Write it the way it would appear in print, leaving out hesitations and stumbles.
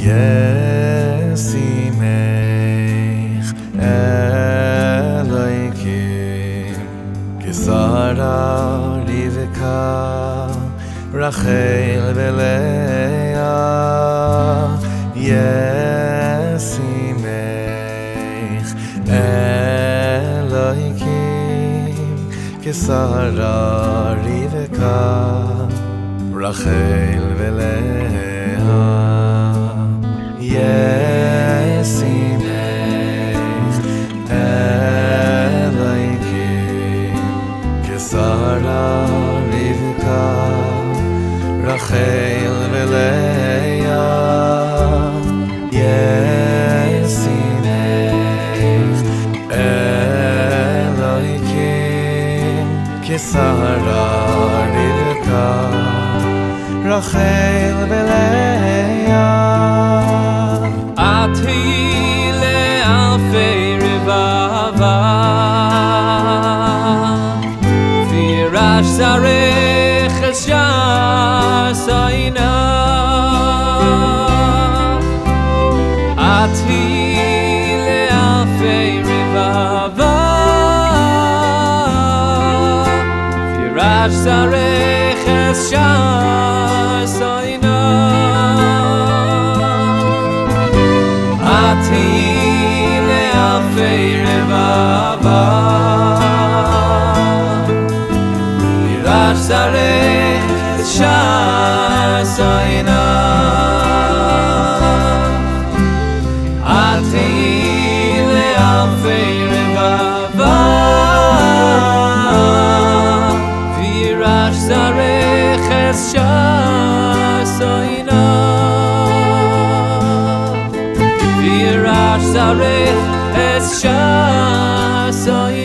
ישימך אלוהיקים כשרה רבקה רחל ולאה ישימך אלוהיקים כשרה רבקה רחל ולאה ישימך אלוהיקים כשרה רבקה רחל ולאה ישימך אלוהיקים כשרה רבקה רחל ולאה את היא לאלפי רבבה וירש זרעך אל שער צינה את היא לאלפי רבבה וירש זרעך אל שער צינה את היא לאלפי רבבה וירש זרעך אל שער צינה את היא לאלפי רבבה וירש זרעך אל שער צינה וירש זרעך אל שער צינה